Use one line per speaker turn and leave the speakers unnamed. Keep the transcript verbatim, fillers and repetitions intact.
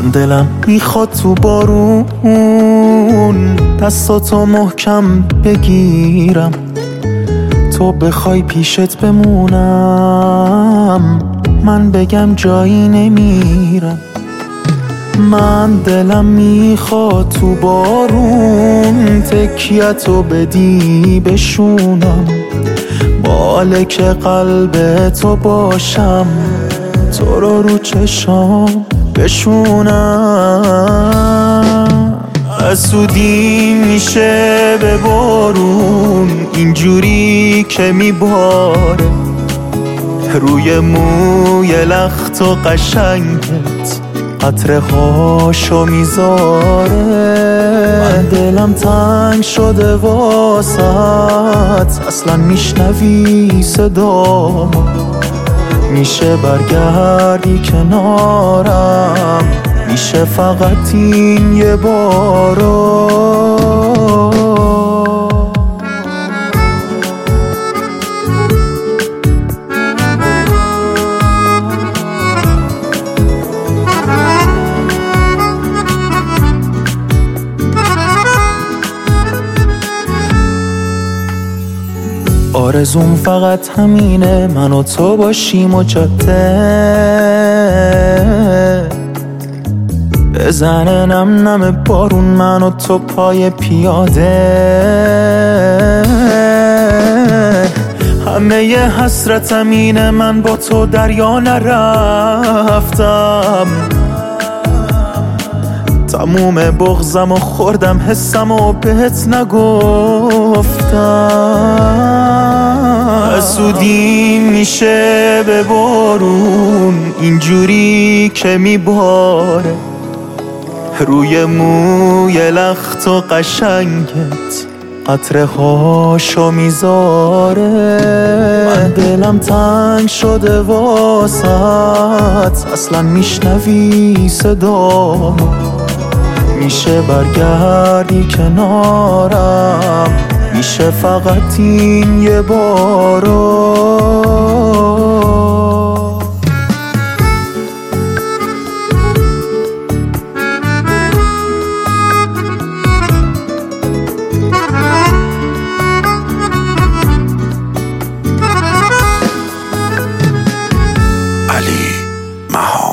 من دلم میخواد تو بارون دستاتو محکم بگیرم، تو بخوای پیشت بمونم من بگم جایی نمیرم. من دلم میخواد تو بارون تکیتو بدی بشونم، مالک قلب تو باشم، تو رو رو چشام بشونم. حسودی میشه به بارون اینجوری که میباره، روی موی لخت و قشنگت قطره هاشو میذاره. من دلم تنگ شده واسط، اصلا میشنوی صدامو، میشه برگردی کنارم، میشه فقط این یه بارو. آرزوم فقط همینه، من و تو باشیم و جاده بزنه نم نم بارون، من و تو پای پیاده. همه ی حسرتم اینه من با تو دریا نرفتم، تموم بغضم و خوردم حسم و بهت نگفتم. حسودی میشه به بارون اینجوری که میباره، روی موی لخت و قشنگت قطره هاشو میذاره. من دلم تنگ شده واسط، اصلا میشنوی صدامو، میشه برگردی کنارم، میشه فقط این یه بارو.
علی مها